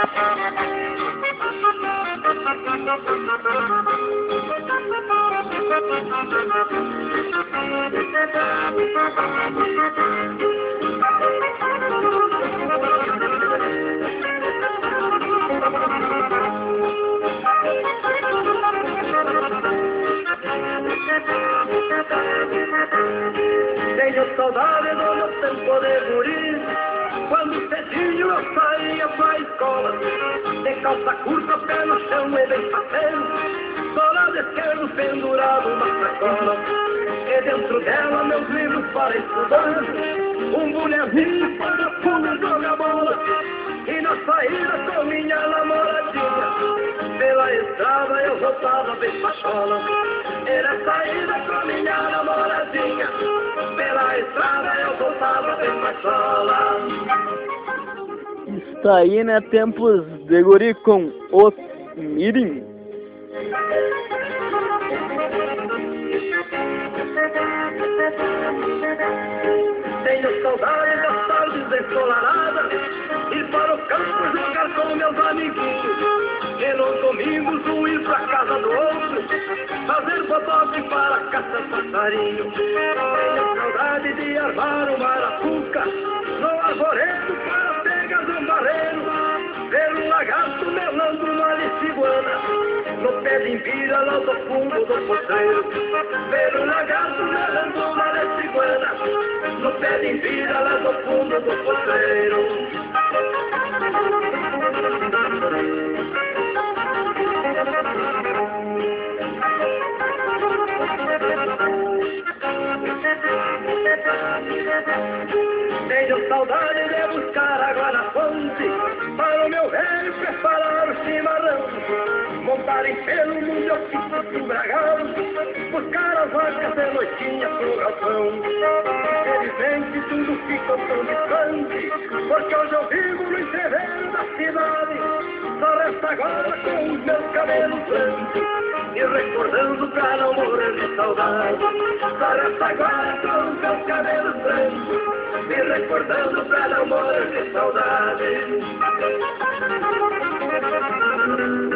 Tenho saudade do meu tempo de guri, quando cedinho eu saía pra escola, de calça curta, pé no chão e bem faceiro, do lado esquerdo pendurado uma sacola, e dentro dela meus livros para estudar, um bonezinho para fundo jogar bola, e na saída com minha namoradinha, pela estrada eu voltava bem pachola. Era saída com minha namoradinha, pela estrada eu voltava bem pachola. Está aí, né, tempos de guri com o Mirim. Tenho saudade das tardes ensolaradas, ir para o campo jogar com meus amiguinhos, e nos domingos um ir pra casa do outro, fazer bodoque para caçar passarinho. Tenho saudade de armar uma arapuca no arvoredo para pegar um barreiro, ver um lagarto melando uma liciguana no pé de impira lá do fundo do potreiro, ver um lagarto melando uma liciguana no pé de impira lá do fundo do potreiro. Tenho saudade de buscar água na fonte, para o meu velho preparar o chimarrão, montar em pelo no meu pico do bragão, buscar as vacas de noitinha pro galpão. Infelizmente tudo ficou tão distante, porque hoje eu vivo no entreveiro da cidade, só resta agora com os meus cabelos brancos, e recordando pra não morrer de saudade, só resta agora com os meus cabelos brancos, e recordando pra não morrer de saudade.